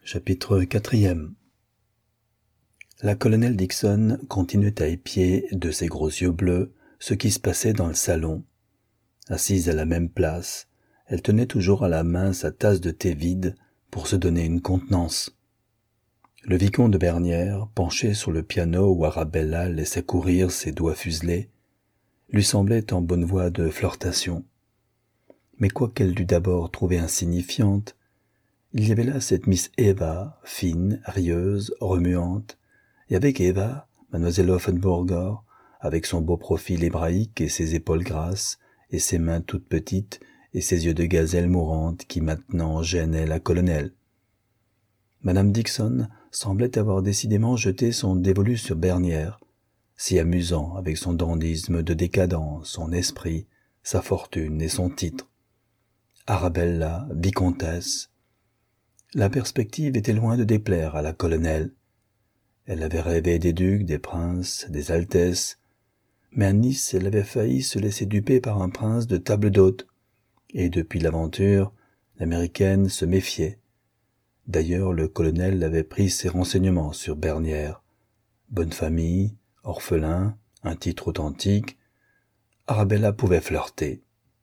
Chapitre 4. La colonelle Dixon continuait à épier de ses gros yeux bleus ce qui se passait dans le salon. Assise à la même place, elle tenait toujours à la main sa tasse de thé vide pour se donner une contenance. Le vicomte de Bernières, penché sur le piano où Arabella laissait courir ses doigts fuselés, lui semblait en bonne voie de flirtation. Mais quoiqu'elle dût d'abord trouver insignifiante, il y avait là cette Miss Eva, fine, rieuse, remuante, et avec Eva, mademoiselle Offenburger, avec son beau profil hébraïque et ses épaules grasses, et ses mains toutes petites, et ses yeux de gazelle mourante qui maintenant gênaient la colonelle. Madame Dixon semblait avoir décidément jeté son dévolu sur Bernières, si amusant avec son dandysme de décadent, son esprit, sa fortune et son titre. Arabella, vicomtesse. La perspective était loin de déplaire à la colonelle. Elle avait rêvé des ducs, des princes, des altesses, mais à Nice elle avait failli se laisser duper par un prince de table d'hôte, et depuis l'aventure, l'américaine se méfiait. D'ailleurs le colonel avait pris ses renseignements sur Bernières. Bonne famille, orphelin, un titre authentique, Arabella pouvait flirter.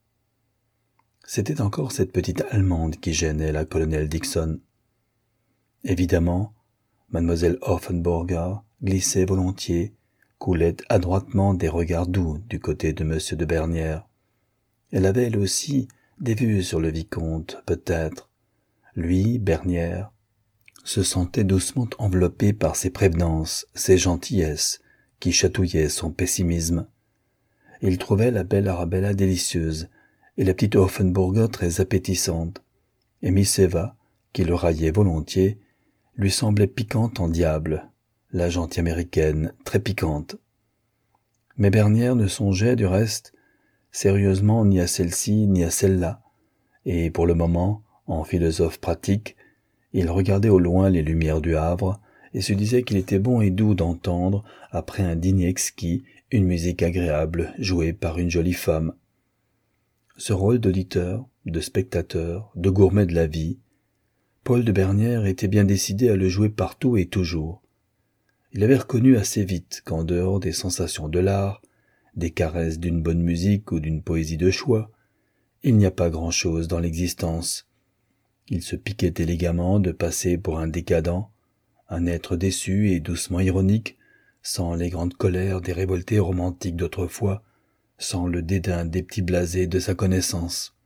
C'était encore cette petite Allemande qui gênait la colonelle Dixon. Évidemment, mademoiselle Offenburger glissait volontiers, coulait adroitement des regards doux du côté de monsieur de Bernières. Elle avait elle aussi des vues sur le vicomte, peut-être. Lui, Bernières, se sentait doucement enveloppé par ses prévenances, ses gentillesses, qui chatouillaient son pessimisme. Il trouvait la belle Arabella délicieuse, et la petite Offenburger très appétissante, et Miss Eva, qui le raillait volontiers, lui semblait piquante en diable, la gentille américaine très piquante. Mais Bernières ne songeait, du reste, sérieusement ni à celle-ci ni à celle-là, et pour le moment, en philosophe pratique, il regardait au loin les lumières du Havre et se disait qu'il était bon et doux d'entendre, après un dîner exquis, une musique agréable jouée par une jolie femme. Ce rôle d'auditeur, de spectateur, de gourmet de la vie, Paul de Bernières était bien décidé à le jouer partout et toujours. Il avait reconnu assez vite qu'en dehors des sensations de l'art, des caresses d'une bonne musique ou d'une poésie de choix, il n'y a pas grand-chose dans l'existence. Il se piquait élégamment de passer pour un décadent, un être déçu et doucement ironique, sans les grandes colères des révoltés romantiques d'autrefois, sans le dédain des petits blasés de sa connaissance.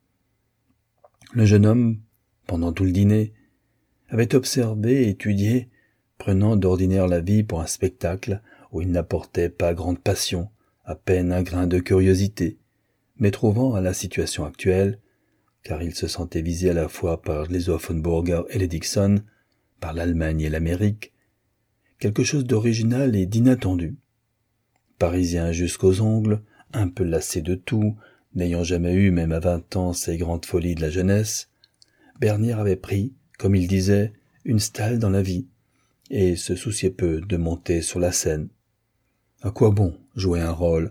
Le jeune homme, pendant tout le dîner, avait observé et étudié, prenant d'ordinaire la vie pour un spectacle où il n'apportait pas grande passion, à peine un grain de curiosité, mais trouvant à la situation actuelle, car il se sentait visé à la fois par les Offenburger et les Dixon, par l'Allemagne et l'Amérique, quelque chose d'original et d'inattendu. Parisien jusqu'aux ongles, un peu lassé de tout, n'ayant jamais eu, même à 20 ans, ces grandes folies de la jeunesse, Bernières avait pris, comme il disait, une stalle dans la vie, et se souciait peu de monter sur la scène. À quoi bon jouer un rôle?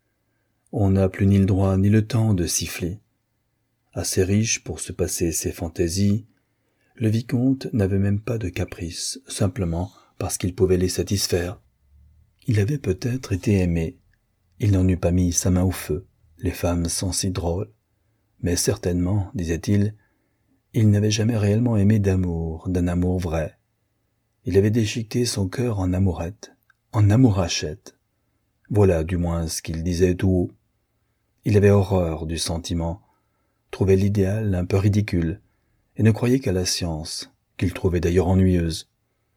On n'a plus ni le droit ni le temps de siffler. Assez riche pour se passer ses fantaisies, le vicomte n'avait même pas de caprices, simplement parce qu'il pouvait les satisfaire. Il avait peut-être été aimé. Il n'en eût pas mis sa main au feu, les femmes sont si drôles. Mais certainement, disait-il, il n'avait jamais réellement aimé d'amour, d'un amour vrai. Il avait déchiqueté son cœur en amourette, en amourachette. Voilà du moins ce qu'il disait tout haut. Il avait horreur du sentiment, trouvait l'idéal un peu ridicule, et ne croyait qu'à la science, qu'il trouvait d'ailleurs ennuyeuse.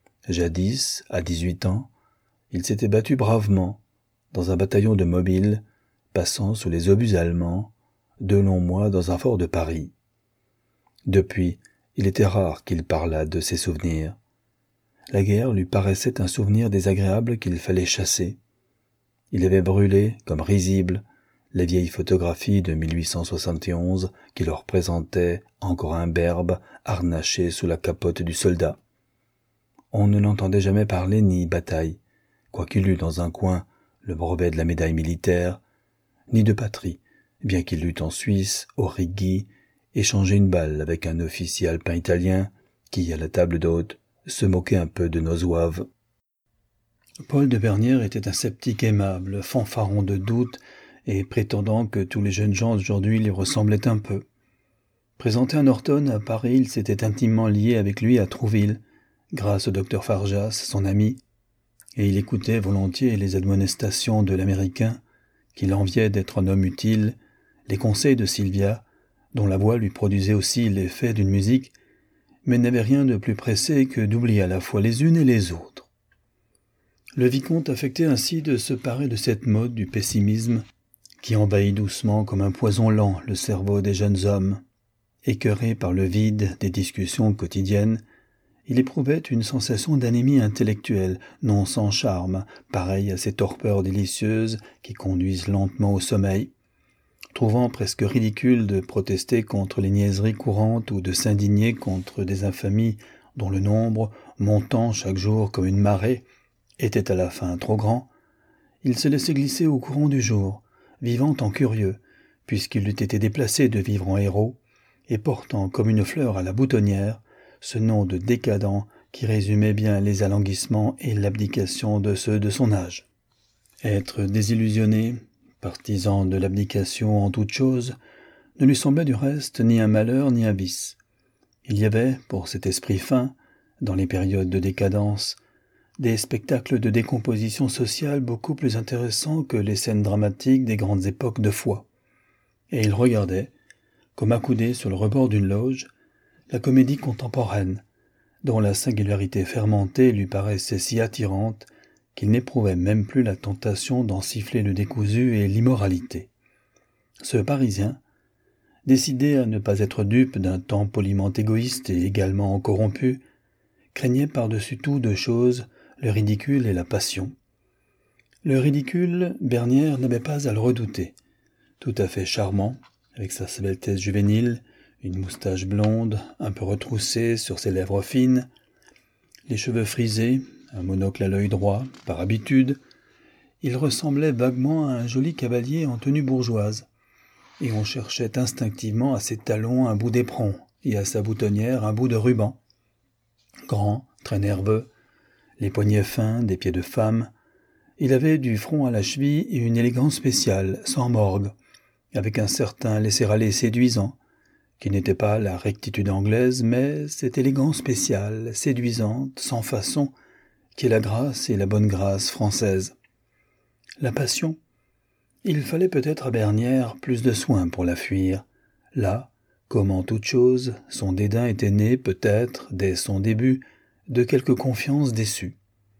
Jadis, à 18 ans, il s'était battu bravement, dans un bataillon de mobiles, passant sous les obus allemands, 2 longs mois dans un fort de Paris. Depuis, il était rare qu'il parlât de ses souvenirs. La guerre lui paraissait un souvenir désagréable qu'il fallait chasser. Il avait brûlé, comme risibles, les vieilles photographies de 1871 qui leur présentaient encore un berbe harnaché sous la capote du soldat. On ne l'entendait jamais parler ni bataille, quoiqu'il eût dans un coin le brevet de la médaille militaire, ni de patrie, bien qu'il eût en Suisse, au Rigi, échangé une balle avec un officier alpin italien qui, à la table d'hôte, se moquer un peu de nos zouaves. Paul de Bernières était un sceptique aimable, fanfaron de doute et prétendant que tous les jeunes gens d'aujourd'hui lui ressemblaient un peu. Présenté à Norton, à Paris, il s'était intimement lié avec lui à Trouville, grâce au docteur Farjas, son ami, et il écoutait volontiers les admonestations de l'Américain, qu'il enviait d'être un homme utile, les conseils de Sylvia, dont la voix lui produisait aussi l'effet d'une musique, mais n'avait rien de plus pressé que d'oublier à la fois les unes et les autres. Le vicomte affectait ainsi de se parer de cette mode du pessimisme qui envahit doucement comme un poison lent le cerveau des jeunes hommes. Écœuré par le vide des discussions quotidiennes, il éprouvait une sensation d'anémie intellectuelle, non sans charme, pareille à ces torpeurs délicieuses qui conduisent lentement au sommeil. Trouvant presque ridicule de protester contre les niaiseries courantes ou de s'indigner contre des infamies dont le nombre, montant chaque jour comme une marée, était à la fin trop grand, il se laissait glisser au courant du jour, vivant en curieux, puisqu'il eût été déplacé de vivre en héros, et portant comme une fleur à la boutonnière ce nom de décadent qui résumait bien les alanguissements et l'abdication de ceux de son âge. Être désillusionné, partisan de l'abdication en toute chose, ne lui semblait du reste ni un malheur ni un vice. Il y avait, pour cet esprit fin, dans les périodes de décadence, des spectacles de décomposition sociale beaucoup plus intéressants que les scènes dramatiques des grandes époques de foi. Et il regardait, comme accoudé sur le rebord d'une loge, la comédie contemporaine, dont la singularité fermentée lui paraissait si attirante qu'il n'éprouvait même plus la tentation d'en siffler le décousu et l'immoralité. Ce Parisien, décidé à ne pas être dupe d'un temps poliment égoïste et également corrompu, craignait par-dessus tout deux choses, le ridicule et la passion. Le ridicule, Bernières n'avait pas à le redouter. Tout à fait charmant, avec sa sveltesse juvénile, une moustache blonde, un peu retroussée sur ses lèvres fines, les cheveux frisés, un monocle à l'œil droit, par habitude, il ressemblait vaguement à un joli cavalier en tenue bourgeoise, et on cherchait instinctivement à ses talons un bout d'éperon et à sa boutonnière un bout de ruban. Grand, très nerveux, les poignets fins, des pieds de femme, il avait du front à la cheville une élégance spéciale, sans morgue, avec un certain laisser-aller séduisant, qui n'était pas la rectitude anglaise, mais cette élégance spéciale, séduisante, sans façon, qui est la grâce et la bonne grâce française. La passion, il fallait peut-être à Bernières plus de soin pour la fuir. Là, comme en toute chose, son dédain était né, peut-être, dès son début, de quelque confiance déçue.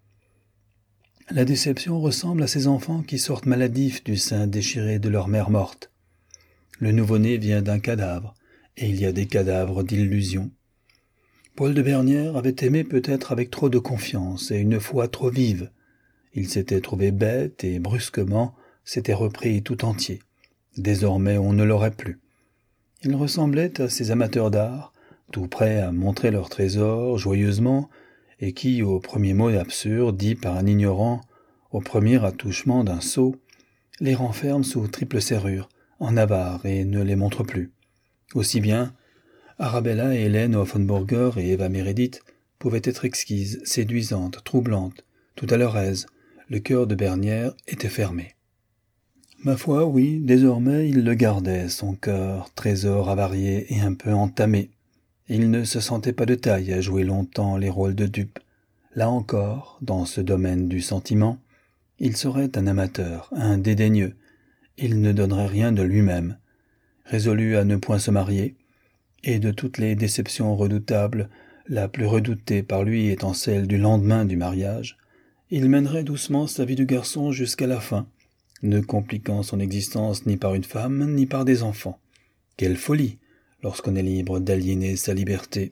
La déception ressemble à ces enfants qui sortent maladifs du sein déchiré de leur mère morte. Le nouveau-né vient d'un cadavre, et il y a des cadavres d'illusions. Paul de Bernières avait aimé peut-être avec trop de confiance et une foi trop vive. Il s'était trouvé bête et brusquement s'était repris tout entier. Désormais on ne l'aurait plus. Il ressemblait à ces amateurs d'art, tout prêts à montrer leur trésor joyeusement, et qui, au premier mot absurde dit par un ignorant, au premier attouchement d'un sot, les renferment sous triple serrure, en avare, et ne les montre plus. Aussi bien, Arabella et Hélène Offenburger et Eva Meredith pouvaient être exquises, séduisantes, troublantes, tout à leur aise. Le cœur de Bernières était fermé. Ma foi, oui, désormais il le gardait, son cœur, trésor avarié et un peu entamé. Il ne se sentait pas de taille à jouer longtemps les rôles de dupe. Là encore, dans ce domaine du sentiment, il serait un amateur, un dédaigneux. Il ne donnerait rien de lui-même. Résolu à ne point se marier, et de toutes les déceptions redoutables, la plus redoutée par lui étant celle du lendemain du mariage, il mènerait doucement sa vie de garçon jusqu'à la fin, ne compliquant son existence ni par une femme, ni par des enfants. Quelle folie, lorsqu'on est libre d'aliéner sa liberté.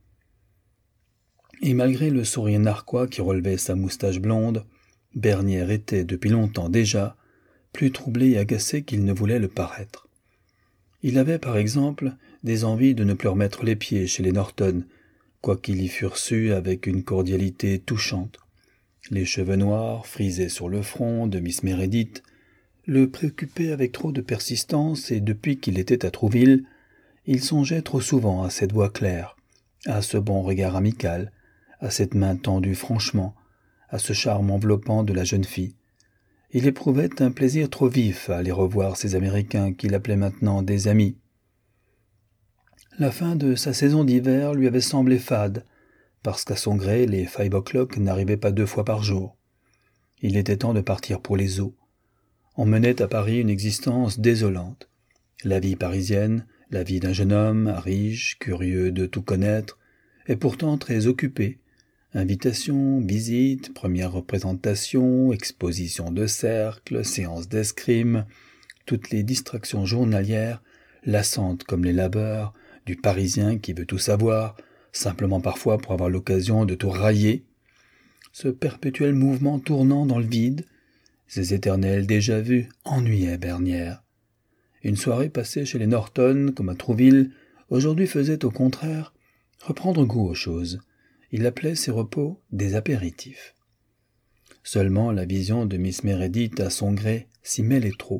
Et malgré le sourire narquois qui relevait sa moustache blonde, Bernières était, depuis longtemps déjà, plus troublé et agacé qu'il ne voulait le paraître. Il avait, par exemple, des envies de ne plus remettre les pieds chez les Norton, quoiqu'il y fût reçu avec une cordialité touchante. Les cheveux noirs, frisés sur le front de Miss Meredith, le préoccupaient avec trop de persistance et depuis qu'il était à Trouville, il songeait trop souvent à cette voix claire, à ce bon regard amical, à cette main tendue franchement, à ce charme enveloppant de la jeune fille. Il éprouvait un plaisir trop vif à aller revoir ces Américains qu'il appelait maintenant des amis. La fin de sa saison d'hiver lui avait semblé fade, parce qu'à son gré, les 5 o'clock n'arrivaient pas 2 fois par jour. Il était temps de partir pour les eaux. On menait à Paris une existence désolante. La vie parisienne, la vie d'un jeune homme, riche, curieux de tout connaître, et pourtant très occupé. Invitations, visites, premières représentations, expositions de cercle, séances d'escrime, toutes les distractions journalières, lassantes comme les labeurs, du Parisien qui veut tout savoir, simplement parfois pour avoir l'occasion de tout railler. Ce perpétuel mouvement tournant dans le vide, ces éternels déjà-vus, ennuyaient Bernière. Une soirée passée chez les Norton, comme à Trouville, aujourd'hui faisait au contraire reprendre goût aux choses. Il appelait ses repos des apéritifs. Seulement la vision de Miss Meredith à son gré s'y mêlait trop.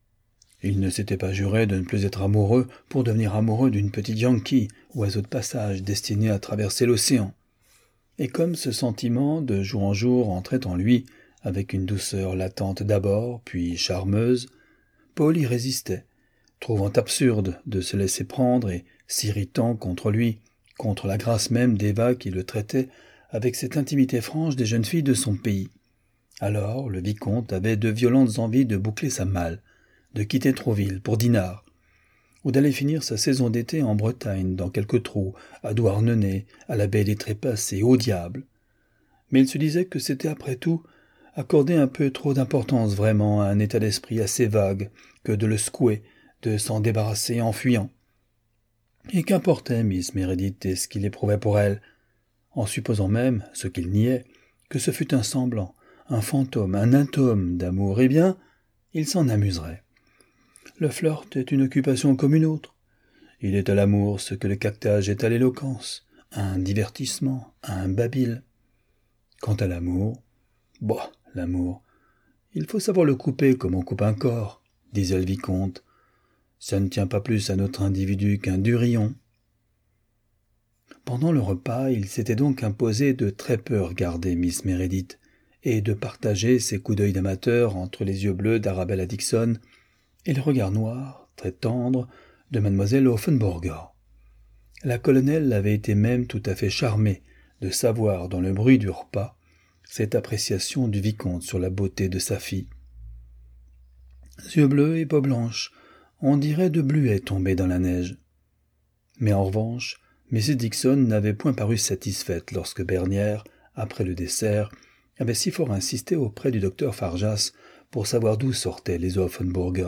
Il ne s'était pas juré de ne plus être amoureux pour devenir amoureux d'une petite Yankee, oiseau de passage destiné à traverser l'océan. Et comme ce sentiment de jour en jour entrait en lui, avec une douceur latente d'abord, puis charmeuse, Paul y résistait, trouvant absurde de se laisser prendre et s'irritant contre lui, contre la grâce même d'Eva qui le traitait avec cette intimité franche des jeunes filles de son pays. Alors le vicomte avait de violentes envies de boucler sa malle, de quitter Trouville pour Dinard, ou d'aller finir sa saison d'été en Bretagne, dans quelques trous, à Douarnenez, à la baie des Trépas et au diable. Mais il se disait que c'était après tout accorder un peu trop d'importance vraiment à un état d'esprit assez vague que de le secouer, de s'en débarrasser en fuyant. Et qu'importait Miss Meredith et ce qu'il éprouvait pour elle, en supposant même, ce qu'il niait, que ce fût un semblant, un fantôme, un atome d'amour, eh bien, il s'en amuserait. Le flirt est une occupation comme une autre. Il est à l'amour ce que le caquetage est à l'éloquence, un divertissement, un babil. Quant à l'amour, l'amour, il faut savoir le couper comme on coupe un corps, disait le vicomte. Ça ne tient pas plus à notre individu qu'un durillon. Pendant le repas, il s'était donc imposé de très peu regarder Miss Meredith et de partager ses coups d'œil d'amateur entre les yeux bleus d'Arabella Dixon et le regard noir, très tendre, de mademoiselle Offenburger. La colonelle avait été même tout à fait charmée de savoir dans le bruit du repas cette appréciation du vicomte sur la beauté de sa fille. Yeux bleus et peau blanche, on dirait de bluets tombés dans la neige. Mais en revanche, Mrs. Dixon n'avait point paru satisfaite lorsque Bernière, après le dessert, avait si fort insisté auprès du docteur Farjas pour savoir d'où sortaient les Offenburger.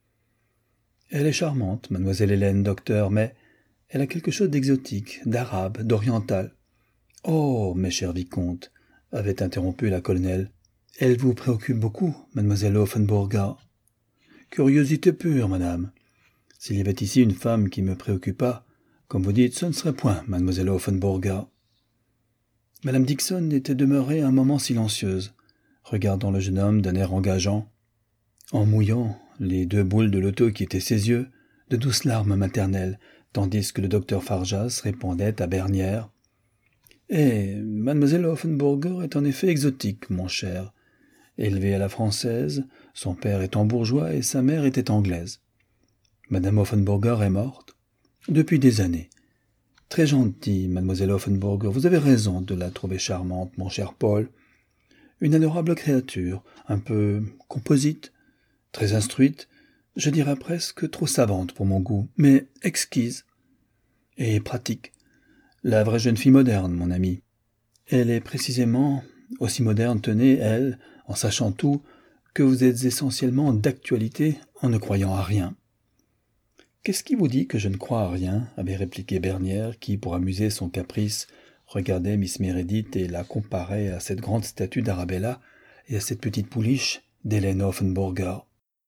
« Elle est charmante, mademoiselle Hélène, docteur, mais elle a quelque chose d'exotique, d'arabe, d'oriental. »« Oh, mes chers vicomtes, » avait interrompu la colonelle, « elle vous préoccupe beaucoup, mademoiselle Offenburger. »« Curiosité pure, madame. S'il y avait ici une femme qui me préoccupât, comme vous dites, ce ne serait point mademoiselle Offenburger. » Madame Dixon était demeurée un moment silencieuse, regardant le jeune homme d'un air engageant, en mouillant les 2 boules de loto qui étaient ses yeux, de douces larmes maternelles, tandis que le docteur Farjas répondait à Bernière. « Eh, mademoiselle Offenburger est en effet exotique, mon cher. Élevée à la française, son père étant bourgeois et sa mère était anglaise. Madame Offenburger est morte depuis des années. Très gentille, mademoiselle Offenburger, vous avez raison de la trouver charmante, mon cher Paul. Une adorable créature, un peu composite, très instruite, je dirais presque trop savante pour mon goût, mais exquise et pratique. La vraie jeune fille moderne, mon ami. Elle est précisément aussi moderne, tenez, elle, en sachant tout, que vous êtes essentiellement d'actualité en ne croyant à rien. » « Qu'est-ce qui vous dit que je ne crois à rien ?» avait répliqué Bernière, qui, pour amuser son caprice, regardait Miss Meredith et la comparait à cette grande statue d'Arabella et à cette petite pouliche d'Hélène Offenburger.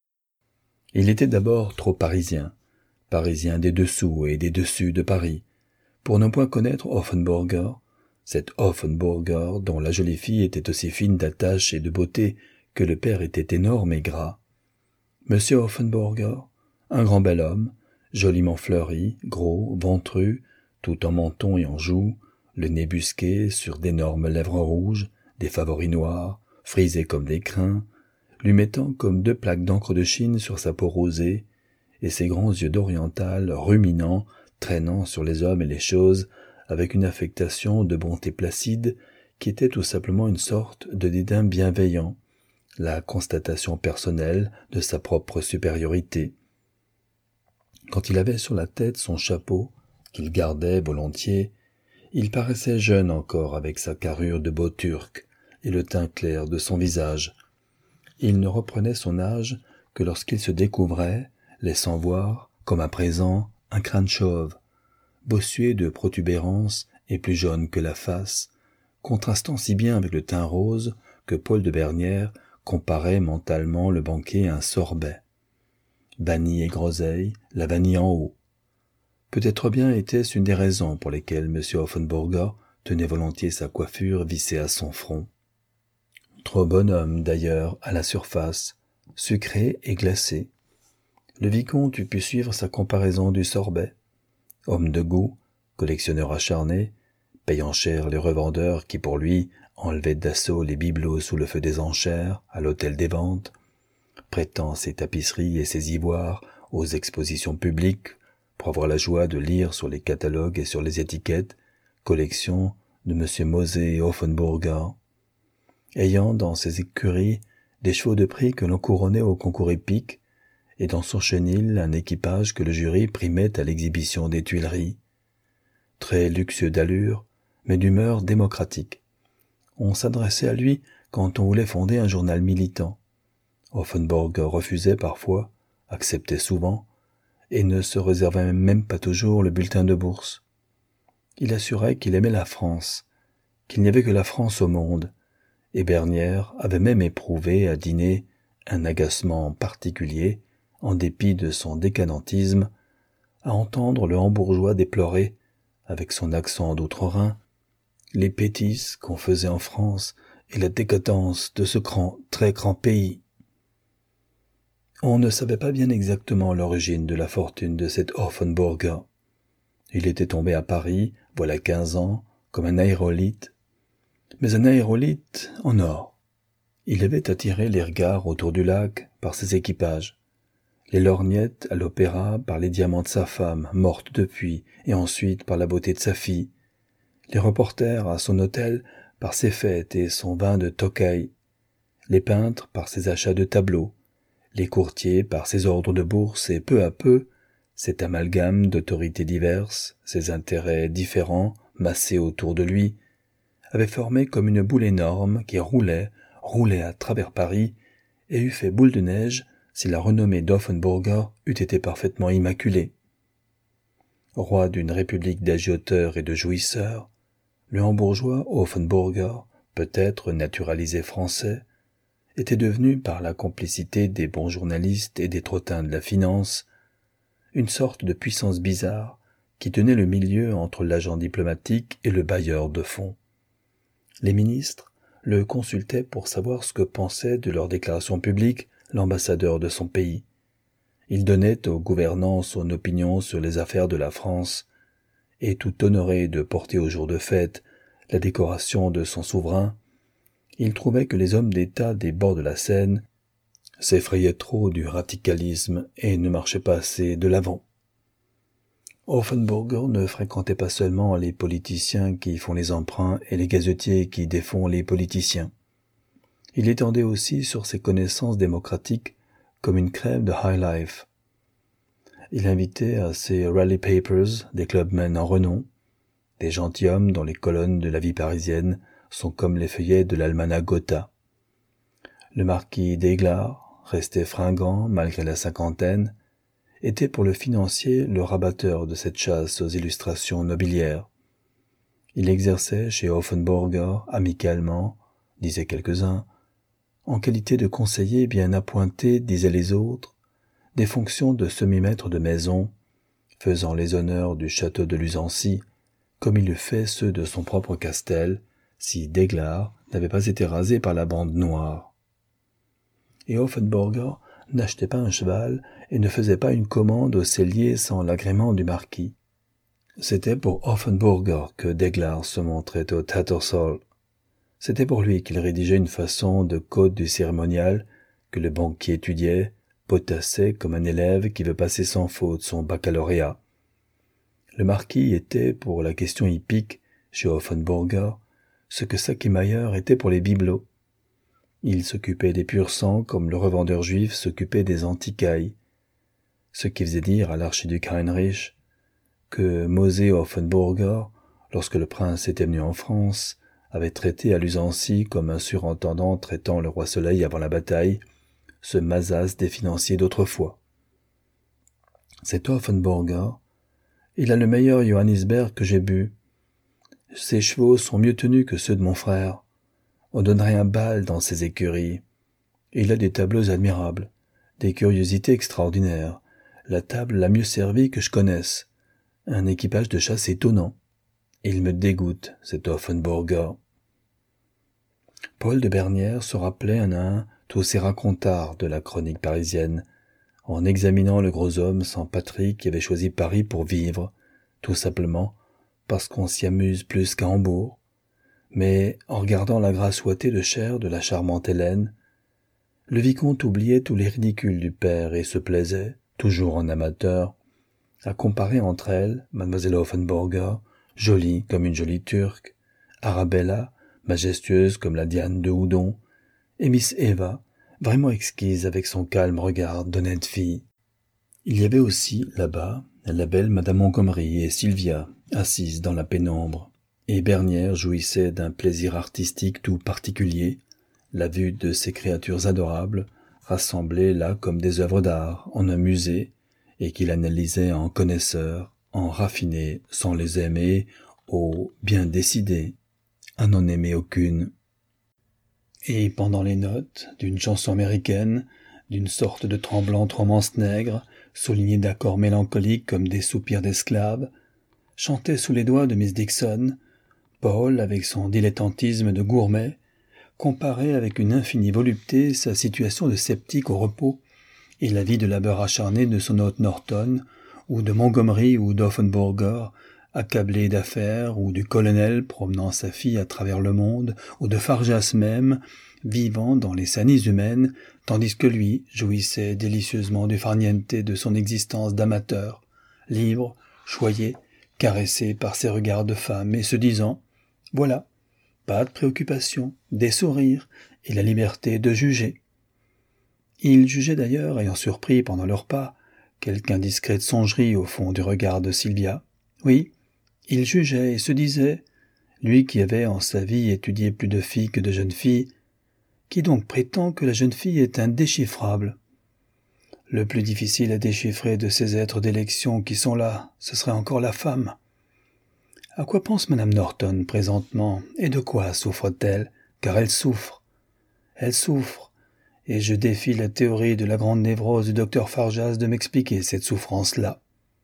Il était d'abord trop parisien des dessous et des dessus de Paris, pour ne point connaître Offenburger, cette Offenburger dont la jolie fille était aussi fine d'attache et de beauté que le père était énorme et gras. Monsieur Offenburger, un grand bel homme, joliment fleuri, gros, ventru, tout en menton et en joues, le nez busqué sur d'énormes lèvres rouges, des favoris noirs, frisés comme des crins, lui mettant comme 2 plaques d'encre de Chine sur sa peau rosée, et ses grands yeux d'oriental ruminants, traînant sur les hommes et les choses, avec une affectation de bonté placide qui était tout simplement une sorte de dédain bienveillant, la constatation personnelle de sa propre supériorité. Quand il avait sur la tête son chapeau, qu'il gardait volontiers, il paraissait jeune encore avec sa carrure de beau turc et le teint clair de son visage. Il ne reprenait son âge que lorsqu'il se découvrait, laissant voir, comme à présent, un crâne chauve, bossué de protubérances et plus jaune que la face, contrastant si bien avec le teint rose que Paul de Bernières comparait mentalement le banquier à un sorbet. Banni et groseille, la vanille en haut. Peut-être bien était-ce une des raisons pour lesquelles M. Offenburger tenait volontiers sa coiffure vissée à son front. Trop bonhomme, d'ailleurs, à la surface, sucré et glacé. Le vicomte eût pu suivre sa comparaison du sorbet. Homme de goût, collectionneur acharné, payant cher les revendeurs qui, pour lui, enlevaient d'assaut les bibelots sous le feu des enchères, à l'hôtel des ventes, prêtant ses tapisseries et ses ivoires aux expositions publiques pour avoir la joie de lire sur les catalogues et sur les étiquettes collection de M. Mosé Offenburger, ayant dans ses écuries des chevaux de prix que l'on couronnait au concours épique, et dans son chenil un équipage que le jury primait à l'exhibition des Tuileries. Très luxueux d'allure, mais d'humeur démocratique. On s'adressait à lui quand on voulait fonder un journal militant. Offenburger refusait parfois, acceptait souvent, et ne se réservait même pas toujours le bulletin de bourse. Il assurait qu'il aimait la France, qu'il n'y avait que la France au monde, et Bernières avait même éprouvé à dîner un agacement particulier, en dépit de son décadentisme, à entendre le hambourgeois déplorer, avec son accent d'outre-Rhin, les bêtises qu'on faisait en France et la décadence de ce très grand pays. On ne savait pas bien exactement l'origine de la fortune de cet Offenburger. Il était tombé à Paris, voilà 15 ans, comme un aérolite, mais un aérolite en or. Il avait attiré les regards autour du lac par ses équipages, les lorgnettes à l'opéra par les diamants de sa femme, morte depuis, et ensuite par la beauté de sa fille, les reporters à son hôtel par ses fêtes et son vin de Tokay, les peintres par ses achats de tableaux, les courtiers par ses ordres de bourse, et peu à peu, cet amalgame d'autorités diverses, ses intérêts différents, massés autour de lui, avait formé comme une boule énorme qui roulait à travers Paris, et eût fait boule de neige si la renommée d'Offenburger eût été parfaitement immaculée. Roi d'une république d'agioteurs et de jouisseurs, le hambourgeois Offenburger, peut-être naturalisé français, était devenu, par la complicité des bons journalistes et des trottins de la finance, une sorte de puissance bizarre qui tenait le milieu entre l'agent diplomatique et le bailleur de fonds. Les ministres le consultaient pour savoir ce que pensait de leurs déclarations publiques l'ambassadeur de son pays. Il donnait au gouvernant son opinion sur les affaires de la France, et tout honoré de porter au jour de fête la décoration de son souverain, il trouvait que les hommes d'État des bords de la Seine s'effrayaient trop du radicalisme et ne marchaient pas assez de l'avant. Offenburger ne fréquentait pas seulement les politiciens qui font les emprunts et les gazetiers qui défont les politiciens. Il étendait aussi sur ses connaissances démocratiques comme une crème de high life. Il invitait à ses rally papers des clubmen en renom, des gentilshommes dont les colonnes de la vie parisienne sont comme les feuillets de l'almanach Gotha. Le marquis d'Aiglard, resté fringant malgré la cinquantaine, était pour le financier le rabatteur de cette chasse aux illustrations nobiliaires. Il exerçait chez Offenburger amicalement, disaient quelques-uns, en qualité de conseiller bien appointé, disaient les autres, des fonctions de semi-maître de maison, faisant les honneurs du château de Luzancy, comme il eût fait ceux de son propre Castel, si d'Aiglard n'avait pas été rasé par la bande noire. Et Offenburger n'achetait pas un cheval et ne faisait pas une commande au cellier sans l'agrément du marquis. C'était pour Offenburger que Deglar se montrait au Tattersall. C'était pour lui qu'il rédigeait une façon de code du cérémonial que le banquier étudiait, potassait comme un élève qui veut passer sans faute son baccalauréat. Le marquis était, pour la question hippique, chez Offenburger, ce que Sackmayer était pour les bibelots. Il s'occupait des pur-sang comme le revendeur juif s'occupait des antiquailles, ce qui faisait dire à l'archiduc Heinrich que Mosé Offenburger, lorsque le prince était venu en France, avait traité à l'usancie comme un surintendant traitant le roi Soleil avant la bataille, ce Mazas des financiers d'autrefois. Cet Offenburger, il a le meilleur Johannisberg que j'ai bu. Ses chevaux sont mieux tenus que ceux de mon frère. On donnerait un bal dans ses écuries. Il a des tableaux admirables, des curiosités extraordinaires, la table la mieux servie que je connaisse, un équipage de chasse étonnant. Il me dégoûte, cet Offenburger. Paul de Bernières se rappelait un à un tous ces racontards de la chronique parisienne, en examinant le gros homme sans patrie qui avait choisi Paris pour vivre, tout simplement parce qu'on s'y amuse plus qu'à Hambourg, mais en regardant la grasse ouatée de chair de la charmante Hélène, le vicomte oubliait tous les ridicules du père et se plaisait, toujours en amateur, à comparer entre elles Mademoiselle Offenburger, jolie comme une jolie turque, Arabella, majestueuse comme la Diane de Houdon, et Miss Eva, vraiment exquise avec son calme regard d'honnête fille. Il y avait aussi, là-bas, la belle Madame Montgomery et Sylvia, assises dans la pénombre, et Bernière jouissait d'un plaisir artistique tout particulier, la vue de ces créatures adorables, rassemblées là comme des œuvres d'art, en un musée, et qu'il analysait en connaisseur, en raffiné, sans les aimer, au bien décidé, à n'en aimer aucune. Et pendant les notes d'une chanson américaine, d'une sorte de tremblante romance nègre, soulignée d'accords mélancoliques comme des soupirs d'esclaves, chantait sous les doigts de Miss Dixon, Paul, avec son dilettantisme de gourmet, comparait avec une infinie volupté sa situation de sceptique au repos et la vie de labeur acharné de son hôte Norton, ou de Montgomery ou d'Offenburger, accablé d'affaires, ou du colonel promenant sa fille à travers le monde, ou de Farjas même, vivant dans les sanies humaines, tandis que lui jouissait délicieusement du farniente de son existence d'amateur, libre, choyé, caressé par ses regards de femme, et se disant « Voilà, pas de préoccupation, des sourires, et la liberté de juger. » Il jugeait d'ailleurs, ayant surpris pendant leur pas, quelque indiscrète songerie au fond du regard de Sylvia. Oui, il jugeait et se disait, lui qui avait en sa vie étudié plus de filles que de jeunes filles, qui donc prétend que la jeune fille est indéchiffrable. Le plus difficile à déchiffrer de ces êtres d'élection qui sont là, ce serait encore la femme. À quoi pense Madame Norton présentement, et de quoi souffre-t-elle, car elle souffre. Elle souffre, et je défie la théorie de la grande névrose du docteur Farjas de m'expliquer cette souffrance-là.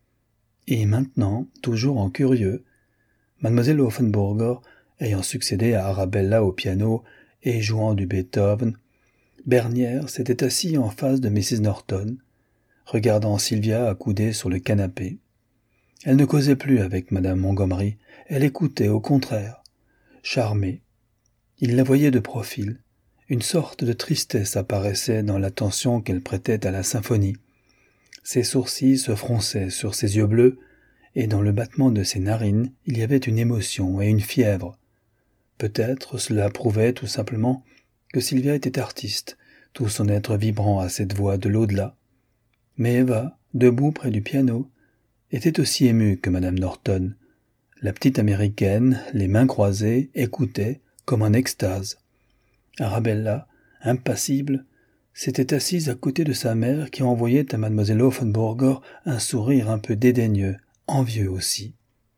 Et maintenant, toujours en curieux, Mademoiselle Offenburger, ayant succédé à Arabella au piano et jouant du Beethoven, Bernière s'était assis en face de Mrs. Norton, regardant Sylvia accoudée sur le canapé. Elle ne causait plus avec Madame Montgomery, elle écoutait au contraire, charmée. Il la voyait de profil. Une sorte de tristesse apparaissait dans l'attention qu'elle prêtait à la symphonie. Ses sourcils se fronçaient sur ses yeux bleus, et dans le battement de ses narines, il y avait une émotion et une fièvre. Peut-être cela prouvait tout simplement que Sylvia était artiste, tout son être vibrant à cette voix de l'au-delà. Mais Eva, debout près du piano, était aussi émue que Madame Norton. La petite américaine, les mains croisées, écoutait comme en extase. Arabella, impassible, s'était assise à côté de sa mère qui envoyait à Mademoiselle Offenburger un sourire un peu dédaigneux, envieux aussi.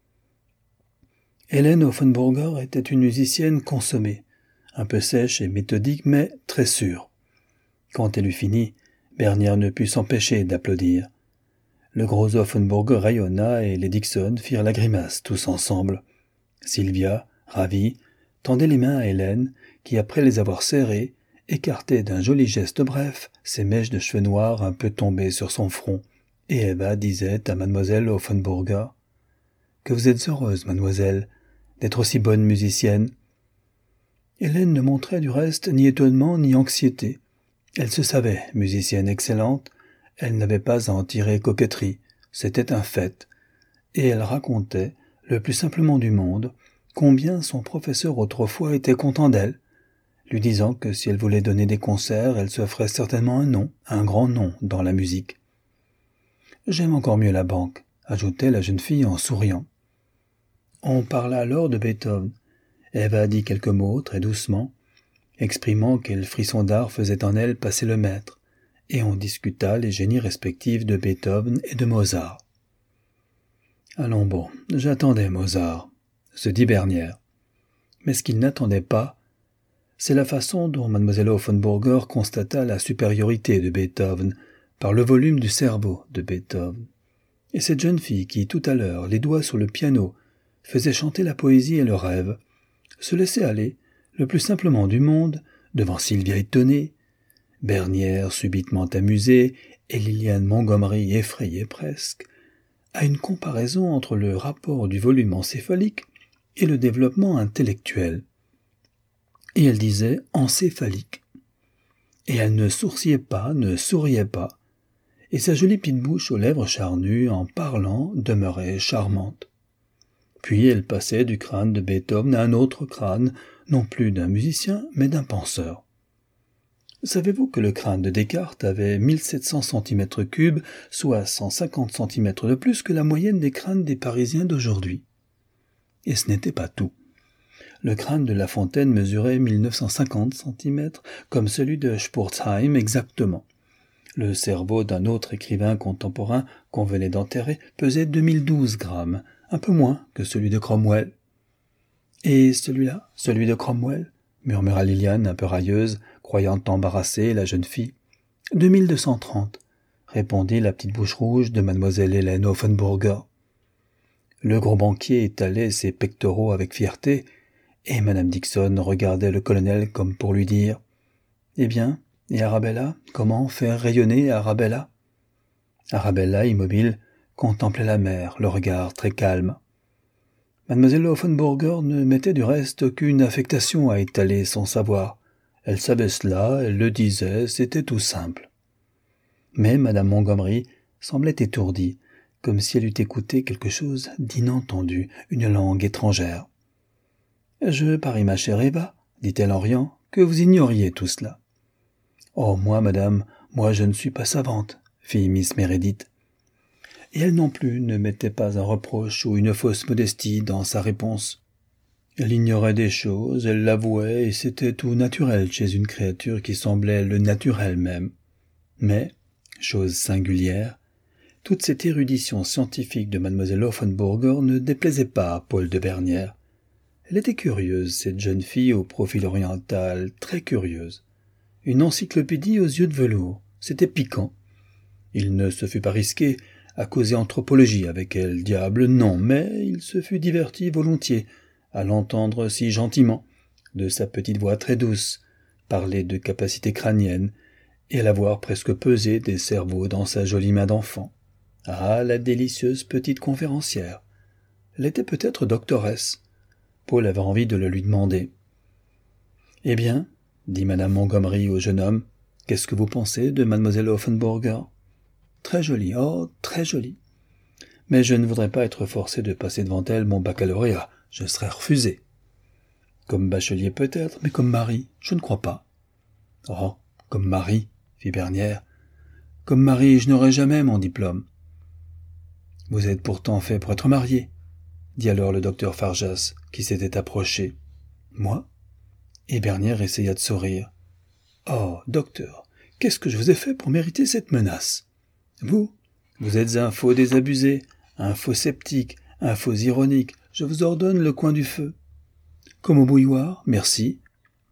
Hélène Offenburger était une musicienne consommée, un peu sèche et méthodique, mais très sûre. Quand elle eut fini, Bernière ne put s'empêcher d'applaudir. Le gros Offenburger rayonna et les Dixon firent la grimace tous ensemble. Sylvia, ravie, tendait les mains à Hélène, qui, après les avoir serrées, écartait d'un joli geste bref ses mèches de cheveux noirs un peu tombées sur son front, et Eva disait à Mademoiselle Offenburger que vous êtes heureuse, mademoiselle, d'être aussi bonne musicienne. » Hélène ne montrait du reste ni étonnement ni anxiété. Elle se savait musicienne excellente, elle n'avait pas à en tirer coquetterie, c'était un fait, et elle racontait, le plus simplement du monde, combien son professeur autrefois était content d'elle, lui disant que si elle voulait donner des concerts, elle se ferait certainement un nom, un grand nom dans la musique. « J'aime encore mieux la banque », ajoutait la jeune fille en souriant. On parla alors de Beethoven. Eva dit quelques mots très doucement, exprimant quel frisson d'art faisait en elle passer le maître, et on discuta les génies respectifs de Beethoven et de Mozart. « Allons bon, j'attendais Mozart », se dit Bernière. Mais ce qu'il n'attendait pas, c'est la façon dont Mlle Offenburger constata la supériorité de Beethoven par le volume du cerveau de Beethoven. Et cette jeune fille qui, tout à l'heure, les doigts sur le piano, faisait chanter la poésie et le rêve, se laissait aller, le plus simplement du monde, devant Sylvia étonnée, Bernière subitement amusée et Liliane Montgomery effrayée presque, à une comparaison entre le rapport du volume encéphalique et le développement intellectuel. Et elle disait encéphalique. Et elle ne sourcillait pas, ne souriait pas, et sa jolie petite bouche aux lèvres charnues, en parlant, demeurait charmante. Puis elle passait du crâne de Beethoven à un autre crâne, non plus d'un musicien, mais d'un penseur. Savez-vous que le crâne de Descartes avait 1700 cm3, soit 150 cm de plus que la moyenne des crânes des Parisiens d'aujourd'hui? Et ce n'était pas tout. Le crâne de La Fontaine mesurait 1950 cm, comme celui de Spurzheim exactement. Le cerveau d'un autre écrivain contemporain qu'on venait d'enterrer pesait 2012 grammes, un peu moins que celui de Cromwell. « Et celui-là, celui de Cromwell ?» murmura Liliane, un peu railleuse, croyant embarrasser la jeune fille. « 2230, répondit la petite bouche rouge de mademoiselle Hélène Offenburger. Le gros banquier étalait ses pectoraux avec fierté, et madame Dixon regardait le colonel comme pour lui dire « Eh bien, et Arabella, comment faire rayonner Arabella ?» Arabella, immobile, contemplait la mer, le regard très calme. Mademoiselle Offenburger ne mettait du reste aucune affectation à étaler son savoir. Elle savait cela, elle le disait, c'était tout simple. Mais madame Montgomery semblait étourdie, comme si elle eût écouté quelque chose d'inentendu, une langue étrangère. « Je parie, ma chère Eva, dit-elle en riant, que vous ignoriez tout cela. »« Oh, moi, madame, moi je ne suis pas savante, » fit Miss Meredith. Et elle non plus ne mettait pas un reproche ou une fausse modestie dans sa réponse. Elle ignorait des choses, elle l'avouait, et c'était tout naturel chez une créature qui semblait le naturel même. Mais, chose singulière, toute cette érudition scientifique de mademoiselle Offenburger ne déplaisait pas à Paul de Bernière. Elle était curieuse, cette jeune fille au profil oriental, très curieuse. Une encyclopédie aux yeux de velours, c'était piquant. Il ne se fut pas risqué à causer anthropologie avec elle, diable, non, mais il se fut diverti volontiers à l'entendre si gentiment, de sa petite voix très douce, parler de capacités crâniennes, et à la voir presque peser des cerveaux dans sa jolie main d'enfant. Ah, la délicieuse petite conférencière. Elle était peut-être doctoresse. Paul avait envie de le lui demander. « Eh bien, dit madame Montgomery au jeune homme, qu'est-ce que vous pensez de mademoiselle Offenburger ? Très jolie, oh, très jolie. Mais je ne voudrais pas être forcé de passer devant elle mon baccalauréat, je serais refusé. Comme bachelier peut-être, mais comme mari, je ne crois pas. Oh, comme mari, fit Bernière. Comme mari, je n'aurai jamais mon diplôme. Vous êtes pourtant fait pour être marié, dit alors le docteur Farjas, qui s'était approché. Moi ? Et Bernière essaya de sourire. Oh, docteur, qu'est-ce que je vous ai fait pour mériter cette menace ? Vous êtes un faux désabusé, un faux sceptique, un faux ironique, je vous ordonne le coin du feu. Comme au bouilloire, merci.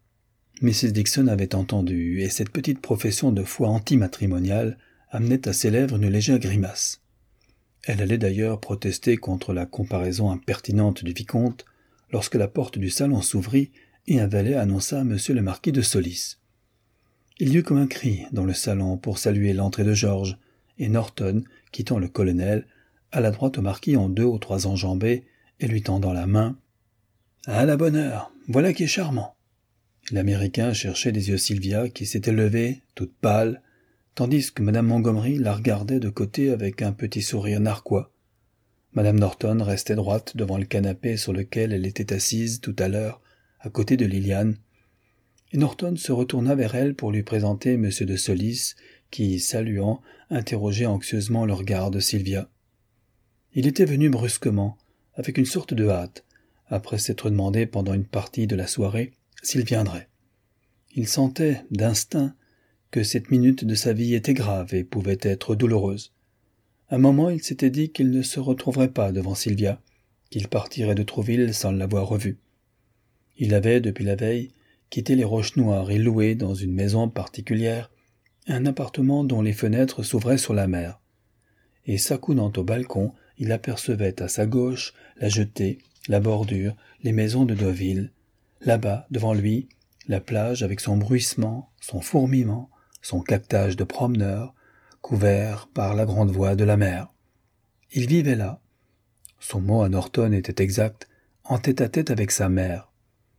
Mrs. Dixon avait entendu, et cette petite profession de foi antimatrimoniale amenait à ses lèvres une légère grimace. Elle allait d'ailleurs protester contre la comparaison impertinente du vicomte, lorsque la porte du salon s'ouvrit et un valet annonça monsieur le marquis de Solis. Il y eut comme un cri dans le salon pour saluer l'entrée de Georges, et Norton, quittant le colonel, à la droite au marquis en 2 ou 3 enjambées, et lui tendant la main. « À la bonne heure, voilà qui est charmant !» L'Américain cherchait des yeux Sylvia, qui s'était levée, toute pâle, tandis que Madame Montgomery la regardait de côté avec un petit sourire narquois. Madame Norton restait droite devant le canapé sur lequel elle était assise tout à l'heure, à côté de Liliane, et Norton se retourna vers elle pour lui présenter M. de Solis, qui, saluant, interrogeait anxieusement le regard de Sylvia. Il était venu brusquement, avec une sorte de hâte, après s'être demandé pendant une partie de la soirée s'il viendrait. Il sentait, d'instinct, que cette minute de sa vie était grave et pouvait être douloureuse. Un moment, il s'était dit qu'il ne se retrouverait pas devant Sylvia, qu'il partirait de Trouville sans l'avoir revue. Il avait, depuis la veille, quitté les Roches-Noires et loué, dans une maison particulière, un appartement dont les fenêtres s'ouvraient sur la mer. Et s'accoudant au balcon, il apercevait à sa gauche la jetée, la bordure, les maisons de Deauville. Là-bas, devant lui, la plage avec son bruissement, son fourmillement, son caquetage de promeneurs, couvert par la grande voix de la mer. Il vivait là. Son mot à Norton était exact, en tête-à-tête avec sa mère.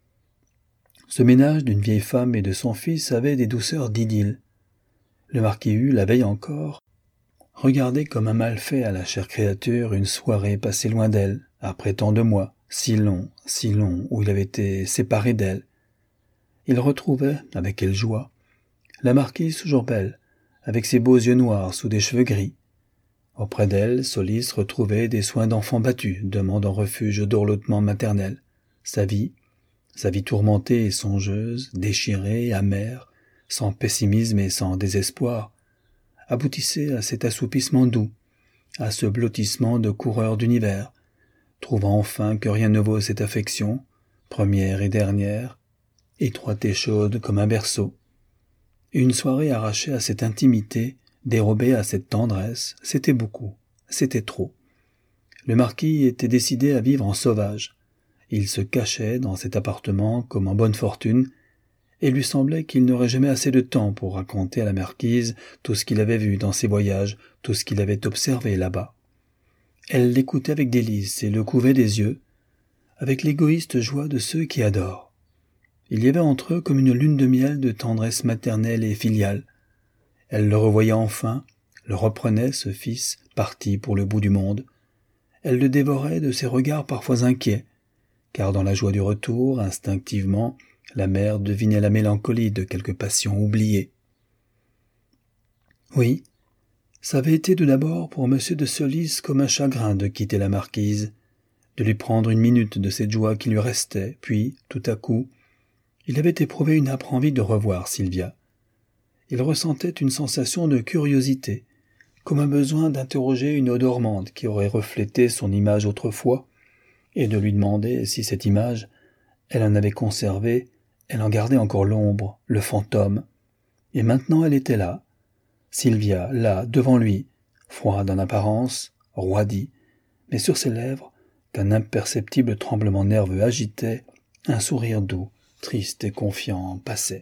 Ce ménage d'une vieille femme et de son fils avait des douceurs d'idylle. Le marquis eut, la veille encore, regardé comme un malfait à la chère créature une soirée passée loin d'elle, après tant de mois, si long, où il avait été séparé d'elle. Il retrouvait, avec quelle joie, la marquise toujours belle, avec ses beaux yeux noirs sous des cheveux gris. Auprès d'elle, Solis retrouvait des soins d'enfant battu, demandant refuge au dorlotement maternel. Sa vie tourmentée et songeuse, déchirée, amère, sans pessimisme et sans désespoir, aboutissait à cet assoupissement doux, à ce blottissement de coureur d'univers, trouvant enfin que rien ne vaut cette affection, première et dernière, étroite et chaude comme un berceau. Une soirée arrachée à cette intimité, dérobée à cette tendresse, c'était beaucoup, c'était trop. Le marquis était décidé à vivre en sauvage. Il se cachait dans cet appartement comme en bonne fortune, et lui semblait qu'il n'aurait jamais assez de temps pour raconter à la marquise tout ce qu'il avait vu dans ses voyages, tout ce qu'il avait observé là-bas. Elle l'écoutait avec délice et le couvait des yeux, avec l'égoïste joie de ceux qui adorent. Il y avait entre eux comme une lune de miel de tendresse maternelle et filiale. Elle le revoyait enfin, le reprenait, ce fils, parti pour le bout du monde. Elle le dévorait de ses regards parfois inquiets, car dans la joie du retour, instinctivement, la mère devinait la mélancolie de quelque passion oubliée. Oui, ça avait été tout d'abord pour M. de Solis comme un chagrin de quitter la marquise, de lui prendre une minute de cette joie qui lui restait, puis, tout à coup, il avait éprouvé une âpre envie de revoir Sylvia. Il ressentait une sensation de curiosité, comme un besoin d'interroger une eau dormante qui aurait reflété son image autrefois, et de lui demander si cette image, elle en avait conservé, elle en gardait encore l'ombre, le fantôme. Et maintenant elle était là, Sylvia, là, devant lui, froide en apparence, roidie, mais sur ses lèvres, qu'un imperceptible tremblement nerveux agitait, un sourire doux, triste et confiant, passait.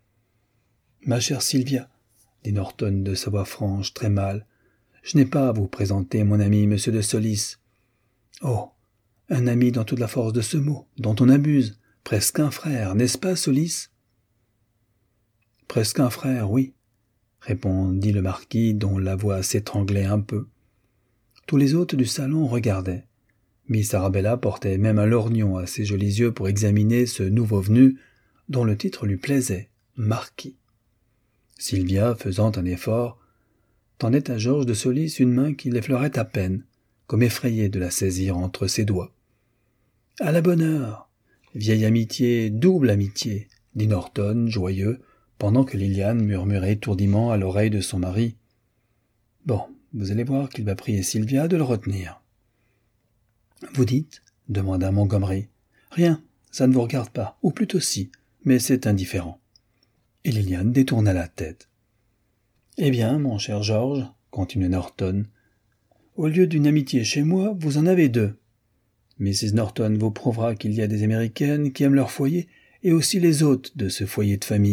« Ma chère Sylvia, dit Norton de sa voix franche, très mal, je n'ai pas à vous présenter mon ami M. de Solis. Oh, un ami dans toute la force de ce mot, dont on abuse, presque un frère, n'est-ce pas, Solis ?»« Presque un frère, oui, » répondit le marquis, dont la voix s'étranglait un peu. Tous les hôtes du salon regardaient. Miss Arabella portait même un lorgnon à ses jolis yeux pour examiner ce nouveau venu, dont le titre lui plaisait, marquis. Sylvia, faisant un effort, tendait à Georges de Solis une main qui l'effleurait à peine, comme effrayée de la saisir entre ses doigts. « À la bonne heure, vieille amitié, double amitié, » dit Norton, joyeux, pendant que Liliane murmurait étourdiment à l'oreille de son mari. « Bon, vous allez voir qu'il va prier Sylvia de le retenir. »« Vous dites ?» demanda Montgomery. « Rien, ça ne vous regarde pas, ou plutôt si, mais c'est indifférent. » Et Liliane détourna la tête. « Eh bien, mon cher Georges, continua Norton, au lieu d'une amitié chez moi, vous en avez 2. Mrs. Norton vous prouvera qu'il y a des Américaines qui aiment leur foyer et aussi les hôtes de ce foyer de famille. »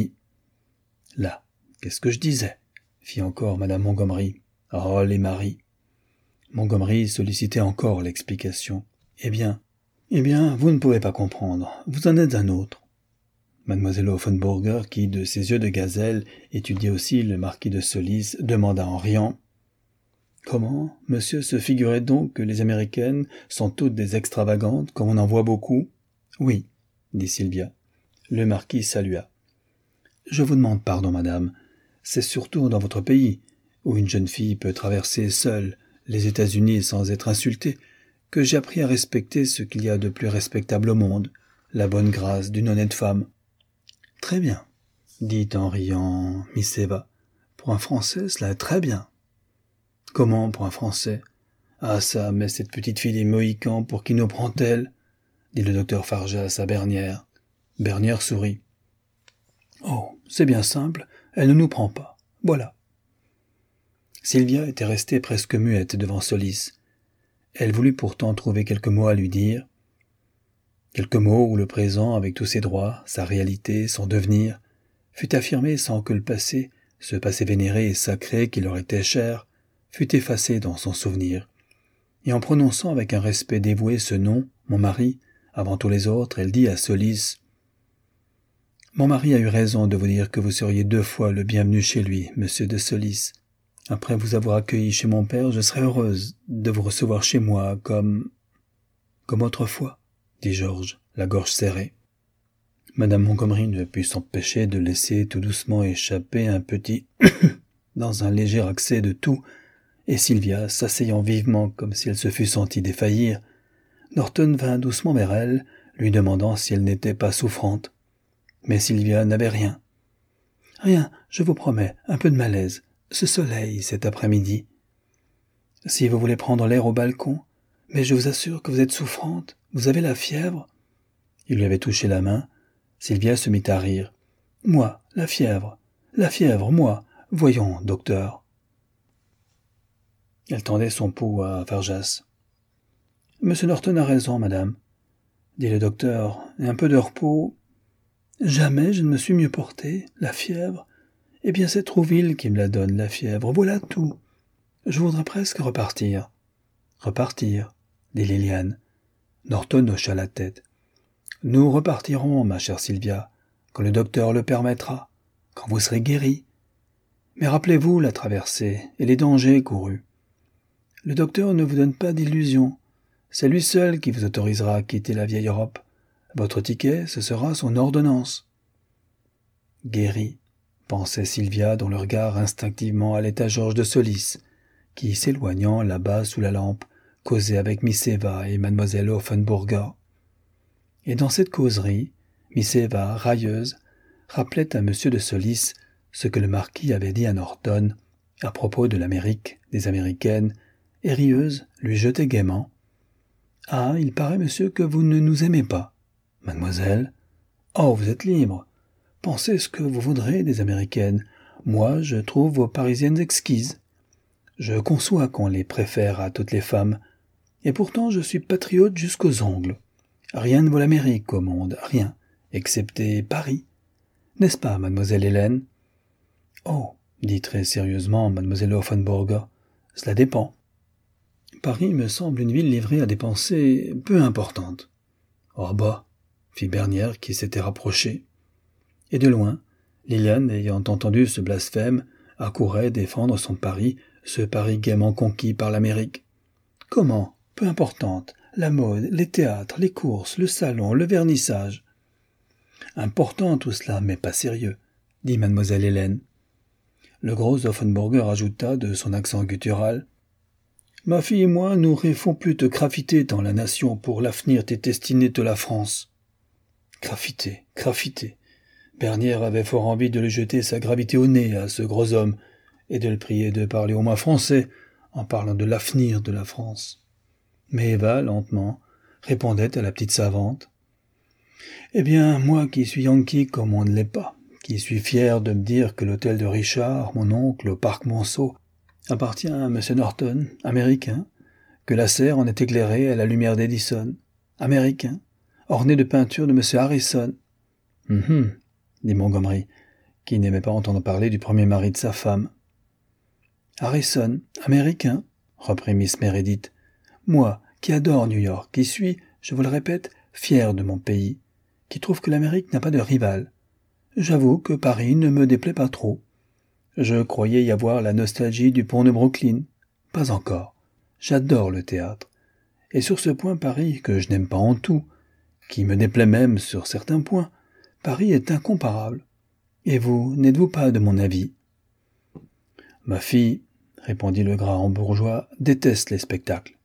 Là, qu'est-ce que je disais ? Fit encore Madame Montgomery. Oh, les maris. Montgomery sollicitait encore l'explication. Eh bien, vous ne pouvez pas comprendre. Vous en êtes un autre. Mademoiselle Offenburger, qui, de ses yeux de gazelle, étudiait aussi le marquis de Solis, demanda en riant « Comment, monsieur se figurait donc que les Américaines sont toutes des extravagantes, comme on en voit beaucoup ?»« Oui, » dit Sylvia. Le marquis salua. « Je vous demande pardon, madame. C'est surtout dans votre pays, où une jeune fille peut traverser seule les États-Unis sans être insultée, que j'ai appris à respecter ce qu'il y a de plus respectable au monde, la bonne grâce d'une honnête femme. » « Très bien, » dit en riant Miss Eva. « Pour un Français, cela est très bien. »« Comment pour un Français ? Ah ça, mais cette petite fille des Mohicans, pour qui nous prend-elle » dit le docteur Farjas à Bernière. Bernière sourit. « Oh, c'est bien simple, elle ne nous prend pas. Voilà. » Sylvia était restée presque muette devant Solis. Elle voulut pourtant trouver quelques mots à lui dire. Quelques mots où le présent, avec tous ses droits, sa réalité, son devenir, fut affirmé sans que le passé, ce passé vénéré et sacré qui leur était cher, fût effacé dans son souvenir. Et en prononçant avec un respect dévoué ce nom, mon mari, avant tous les autres, elle dit à Solis « Mon mari a eu raison de vous dire que vous seriez 2 fois le bienvenu chez lui, monsieur de Solis. Après vous avoir accueilli chez mon père, je serais heureuse de vous recevoir chez moi comme autrefois. » dit Georges, la gorge serrée. Madame Montgomery ne put s'empêcher de laisser tout doucement échapper un petit dans un léger accès de toux, et Sylvia, s'asseyant vivement comme si elle se fût sentie défaillir, Norton vint doucement vers elle, lui demandant si elle n'était pas souffrante. Mais Sylvia n'avait rien. « Rien, je vous promets, un peu de malaise. Ce soleil, cet après-midi. Si vous voulez prendre l'air au balcon, mais je vous assure que vous êtes souffrante. Vous avez la fièvre ?» Il lui avait touché la main. Sylvia se mit à rire. « Moi, la fièvre, moi. Voyons, docteur. » Elle tendait son pouls à Farjas. « Monsieur Norton a raison, madame, » dit le docteur, « et un peu de repos. Jamais je ne me suis mieux porté. La fièvre. Eh bien, c'est Trouville qui me la donne, la fièvre. Voilà tout. Je voudrais presque repartir. »« Repartir, » dit Liliane. Norton hocha la tête. « Nous repartirons, ma chère Sylvia, quand le docteur le permettra, quand vous serez guérie. Mais rappelez-vous la traversée et les dangers courus. Le docteur ne vous donne pas d'illusions. C'est lui seul qui vous autorisera à quitter la vieille Europe. Votre ticket, ce sera son ordonnance. » Guérie, pensait Sylvia, dont le regard instinctivement allait à Georges de Solis, qui, s'éloignant là-bas sous la lampe, causait avec Miss Eva et mademoiselle Offenburger. Et dans cette causerie, Miss Eva, railleuse, rappelait à monsieur de Solis ce que le marquis avait dit à Norton à propos de l'Amérique, des Américaines, et rieuse lui jetait gaiement « Ah, il paraît, monsieur, que vous ne nous aimez pas. »« Mademoiselle ? Oh, vous êtes libre. Pensez ce que vous voudrez des Américaines. Moi, je trouve vos Parisiennes exquises. Je conçois qu'on les préfère à toutes les femmes. Et pourtant, je suis patriote jusqu'aux ongles. Rien ne vaut l'Amérique au monde, rien, excepté Paris. N'est-ce pas, mademoiselle Hélène ? » ?»« Oh, dit très sérieusement mademoiselle Offenburger, cela dépend. Paris me semble une ville livrée à des pensées peu importantes. »« Oh bah, » fit Bernière qui s'était rapprochée. Et de loin, Liliane, ayant entendu ce blasphème, accourait défendre son Paris, ce Paris gaiement conquis par l'Amérique. « Comment ? Peu importante. La mode, les théâtres, les courses, le salon, le vernissage. »« Important tout cela, mais pas sérieux, » dit mademoiselle Hélène. Le gros Offenburger ajouta de son accent guttural. « Ma fille et moi, nous rêvons plus de gravité dans la nation pour l'avenir des destinées de la France. » Gravité, gravité. Bernière avait fort envie de lui jeter sa gravité au nez à ce gros homme et de le prier de parler au moins français en parlant de l'avenir de la France. Mais Eva, lentement, répondait à la petite savante. « Eh bien, moi qui suis Yankee comme on ne l'est pas, qui suis fier de me dire que l'hôtel de Richard, mon oncle, au parc Monceau, appartient à M. Norton, américain, que la serre en est éclairée à la lumière d'Edison, américain, ornée de peintures de M. Harrison. »« dit Montgomery, qui n'aimait pas entendre parler du premier mari de sa femme. « Harrison, américain, reprit Miss Meredith. Moi, qui adore New York, qui suis, je vous le répète, fier de mon pays, qui trouve que l'Amérique n'a pas de rival. J'avoue que Paris ne me déplaît pas trop. Je croyais y avoir la nostalgie du pont de Brooklyn. Pas encore. J'adore le théâtre. Et sur ce point, Paris, que je n'aime pas en tout, qui me déplaît même sur certains points, Paris est incomparable. Et vous, n'êtes-vous pas de mon avis? Ma fille, répondit le grand bourgeois, déteste les spectacles.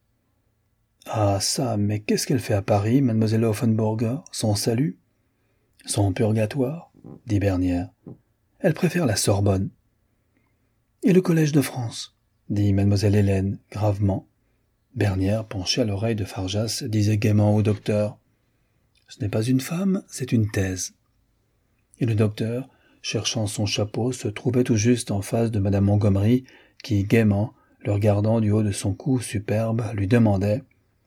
Ah ça, mais qu'est-ce qu'elle fait à Paris, mademoiselle Offenburger, son salut? Son purgatoire, dit Bernière. Elle préfère la Sorbonne. Et le Collège de France, dit mademoiselle Hélène, gravement. Bernière, penché à l'oreille de Farjas, disait gaiement au docteur. Ce n'est pas une femme, c'est une thèse. Et le docteur, cherchant son chapeau, se trouvait tout juste en face de madame Montgomery, qui, gaiement, le regardant du haut de son cou superbe, lui demandait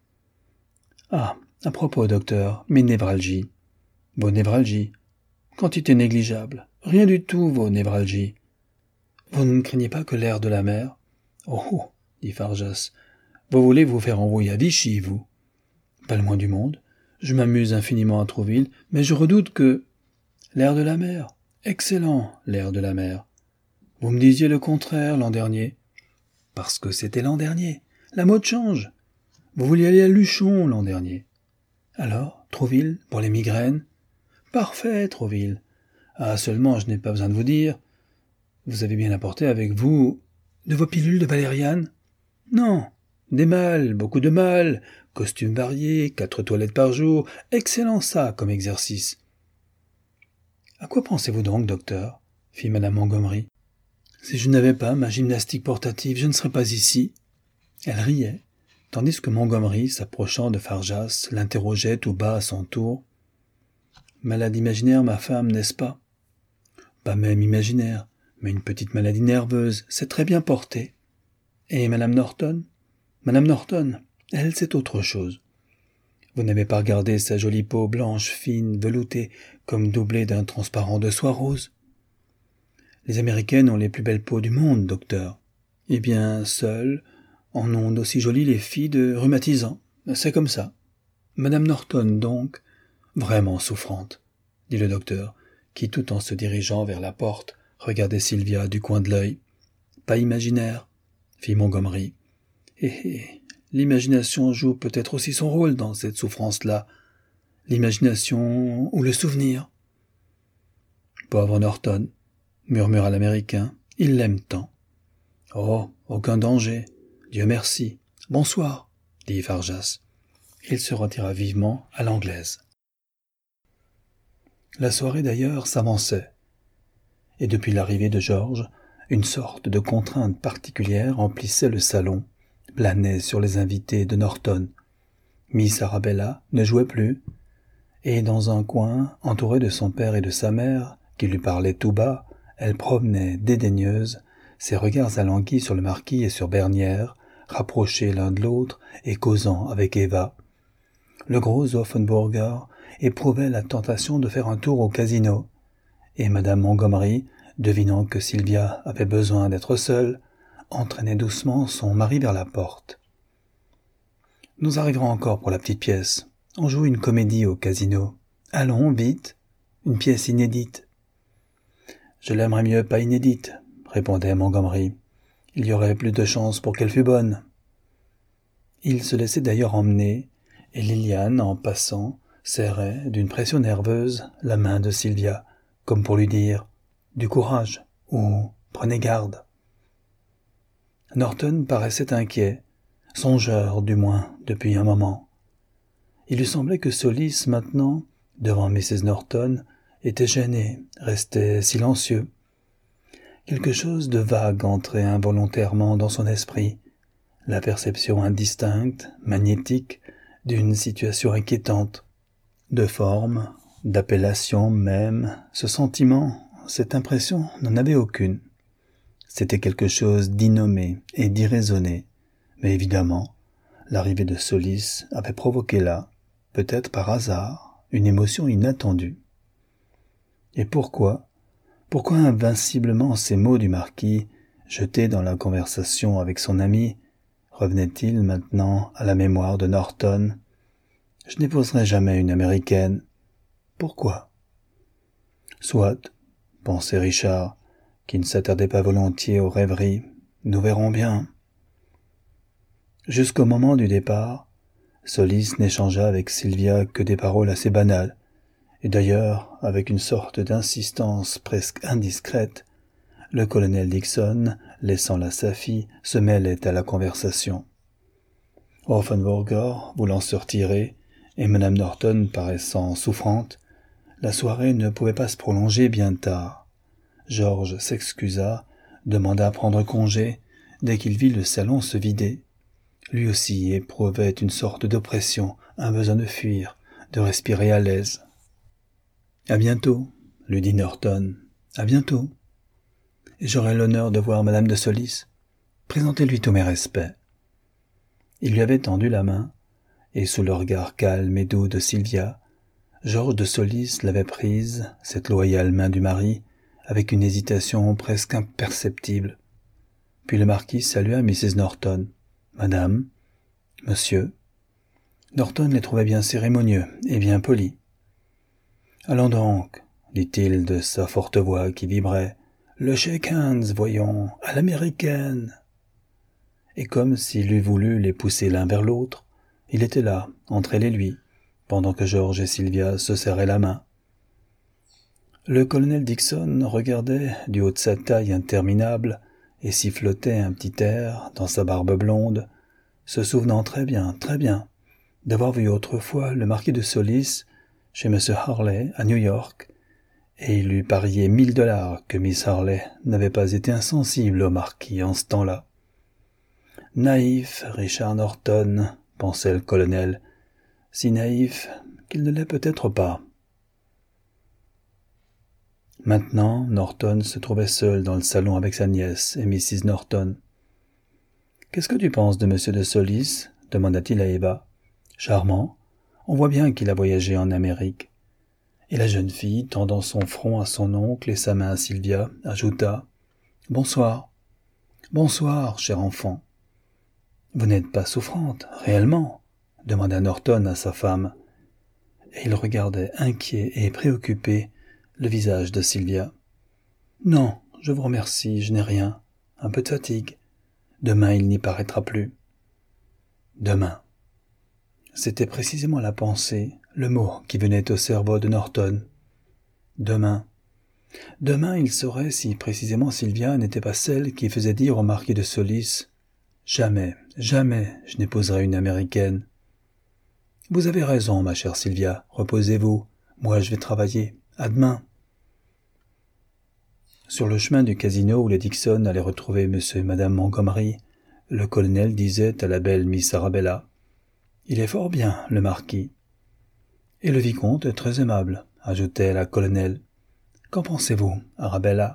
« Ah, à propos, docteur, mes névralgies. Vos névralgies. Quantité négligeable. Rien du tout, vos névralgies. Vous ne craignez pas que l'air de la mer? Oh, oh, dit Farjas. Vous voulez vous faire envoyer à Vichy, vous? Pas le moins du monde. Je m'amuse infiniment à Trouville, mais je redoute que... L'air de la mer. Excellent, l'air de la mer. Vous me disiez le contraire l'an dernier. Parce que c'était l'an dernier. La mode change. Vous vouliez aller à Luchon l'an dernier. Alors, Trouville, pour les migraines? Parfait, Trouville. Ah, seulement, je n'ai pas besoin de vous dire. Vous avez bien apporté avec vous de vos pilules de valériane? Non. Des mâles, beaucoup de mâles, costumes variés, 4 toilettes par jour. Excellent ça, comme exercice. À quoi pensez-vous donc, docteur? Fit madame Montgomery. Si je n'avais pas ma gymnastique portative, je ne serais pas ici. Elle riait, tandis que Montgomery, s'approchant de Farjas, l'interrogeait tout bas à son tour. Malade imaginaire, ma femme, n'est-ce pas? Pas même imaginaire, mais une petite maladie nerveuse, c'est très bien porté. Et madame Norton? Madame Norton, elle, c'est autre chose. Vous n'avez pas regardé sa jolie peau blanche, fine, veloutée, comme doublée d'un transparent de soie rose? Les Américaines ont les plus belles peaux du monde, docteur. Eh bien, seules en ont d'aussi jolies les filles de rhumatisants. C'est comme ça. Madame Norton, donc, vraiment souffrante, dit le docteur, qui, tout en se dirigeant vers la porte, regardait Sylvia du coin de l'œil. Pas imaginaire, fit Montgomery. L'imagination joue peut-être aussi son rôle dans cette souffrance-là. L'imagination ou le souvenir. Pauvre Norton, murmura l'Américain, il l'aime tant. Oh, aucun danger, Dieu merci. Bonsoir, dit Farjas. Il se retira vivement à l'anglaise. La soirée d'ailleurs s'avançait, et depuis l'arrivée de Georges, une sorte de contrainte particulière emplissait le salon, planait sur les invités de Norton. Miss Arabella ne jouait plus, et dans un coin, entourée de son père et de sa mère, qui lui parlaient tout bas, elle promenait, dédaigneuse, ses regards alanguis sur le marquis et sur Bernière, rapprochés l'un de l'autre et causant avec Eva. Le gros Offenburger éprouvait la tentation de faire un tour au casino, et madame Montgomery, devinant que Sylvia avait besoin d'être seule, entraînait doucement son mari vers la porte. « Nous arriverons encore pour la petite pièce. On joue une comédie au casino. Allons, vite, une pièce inédite. »« Je l'aimerais mieux pas inédite, » répondait Montgomery. « Il y aurait plus de chances pour qu'elle fût bonne. » Il se laissait d'ailleurs emmener, et Liliane, en passant, serrait, d'une pression nerveuse, la main de Sylvia, comme pour lui dire « Du courage » ou « Prenez garde ». Norton paraissait inquiet, songeur du moins depuis un moment. Il lui semblait que Solis, maintenant, devant Mrs. Norton, était gêné, restait silencieux. Quelque chose de vague entrait involontairement dans son esprit, la perception indistincte, magnétique, d'une situation inquiétante, de forme, d'appellation même, ce sentiment, cette impression n'en avait aucune. C'était quelque chose d'innommé et d'irraisonné, mais évidemment, l'arrivée de Solis avait provoqué là, peut-être par hasard, une émotion inattendue. Et pourquoi invinciblement ces mots du marquis, jetés dans la conversation avec son ami, revenait-il maintenant à la mémoire de Norton. Je n'épouserai jamais une Américaine. Pourquoi? Soit, pensait Richard, qui ne s'attardait pas volontiers aux rêveries. Nous verrons bien. Jusqu'au moment du départ, Solis n'échangea avec Sylvia que des paroles assez banales, et d'ailleurs, avec une sorte d'insistance presque indiscrète, le colonel Dixon, laissant là sa fille, se mêlait à la conversation. Offenburger voulant se retirer, et Madame Norton paraissant souffrante, la soirée ne pouvait pas se prolonger bien tard. George s'excusa, demanda à prendre congé, dès qu'il vit le salon se vider. Lui aussi éprouvait une sorte d'oppression, un besoin de fuir, de respirer à l'aise. « À bientôt, » lui dit Norton. « À bientôt. Et j'aurai l'honneur de voir Madame de Solis. Présentez-lui tous mes respects. » Il lui avait tendu la main, et sous le regard calme et doux de Sylvia, Georges de Solis l'avait prise, cette loyale main du mari, avec une hésitation presque imperceptible. Puis le marquis salua Mrs. Norton. « Madame, monsieur. » Norton les trouvait bien cérémonieux et bien polis. « Allons donc, » dit-il de sa forte voix qui vibrait. « Le shake hands, voyons, à l'américaine. » Et comme s'il eût voulu les pousser l'un vers l'autre, il était là, entre elle et lui, pendant que George et Sylvia se serraient la main. Le colonel Dixon regardait du haut de sa taille interminable et sifflotait un petit air dans sa barbe blonde, se souvenant très bien, d'avoir vu autrefois le marquis de Solis chez M. Harley à New York, et il eût parié $1000 que Miss Harley n'avait pas été insensible au marquis en ce temps-là. Naïf, Richard Norton, pensait le colonel, si naïf qu'il ne l'est peut-être pas. Maintenant, Norton se trouvait seul dans le salon avec sa nièce et Mrs. Norton. « Qu'est-ce que tu penses de M. de Solis ?» demanda-t-il à Eva. « Charmant. On voit bien qu'il a voyagé en Amérique. » Et la jeune fille, tendant son front à son oncle et sa main à Sylvia, ajouta « Bonsoir. »« Bonsoir, cher enfant. »« Vous n'êtes pas souffrante, réellement ?» demanda Norton à sa femme. Et il regardait inquiet et préoccupé le visage de Sylvia. « Non, je vous remercie, je n'ai rien. Un peu de fatigue. Demain, il n'y paraîtra plus. » Demain. C'était précisément la pensée, le mot qui venait au cerveau de Norton. Demain. Demain, il saurait si précisément Sylvia n'était pas celle qui faisait dire au marquis de Solis « Jamais, jamais je n'épouserai une Américaine. » « Vous avez raison, ma chère Sylvia, reposez-vous. Moi, je vais travailler. À demain. » Sur le chemin du casino où les Dixon allaient retrouver M. et Mme Montgomery, le colonel disait à la belle Miss Arabella « Il est fort bien, le marquis. » « Et le vicomte est très aimable, » ajoutait la colonelle. « Qu'en pensez-vous, Arabella ? » ?»«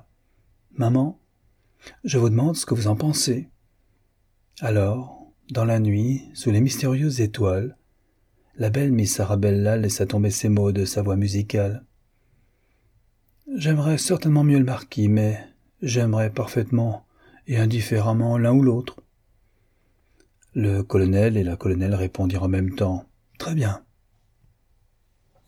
Maman, je vous demande ce que vous en pensez. » Alors, dans la nuit, sous les mystérieuses étoiles, la belle Miss Arabella laissa tomber ces mots de sa voix musicale. « J'aimerais certainement mieux le marquis, mais j'aimerais parfaitement et indifféremment l'un ou l'autre. » Le colonel et la colonelle répondirent en même temps. « Très bien. »